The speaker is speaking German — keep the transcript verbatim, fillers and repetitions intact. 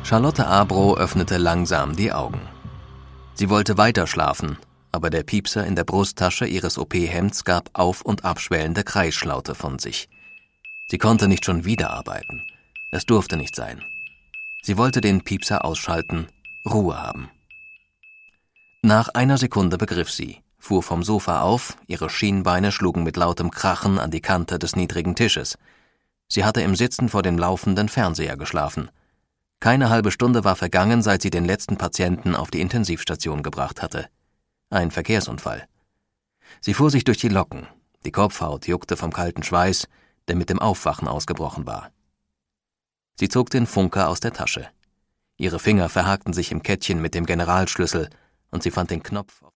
Charlotte Abro öffnete langsam die Augen. Sie wollte weiter schlafen, aber der Piepser in der Brusttasche ihres O P-Hemds gab auf- und abschwellende Kreisschlaute von sich. Sie konnte nicht schon wieder arbeiten. Es durfte nicht sein. Sie wollte den Piepser ausschalten, Ruhe haben. Nach einer Sekunde begriff sie, fuhr vom Sofa auf, ihre Schienbeine schlugen mit lautem Krachen an die Kante des niedrigen Tisches. Sie hatte im Sitzen vor dem laufenden Fernseher geschlafen. Keine halbe Stunde war vergangen, seit sie den letzten Patienten auf die Intensivstation gebracht hatte. Ein Verkehrsunfall. Sie fuhr sich durch die Locken. Die Kopfhaut juckte vom kalten Schweiß, der mit dem Aufwachen ausgebrochen war. Sie zog den Funker aus der Tasche. Ihre Finger verhakten sich im Kettchen mit dem Generalschlüssel und sie fand den Knopf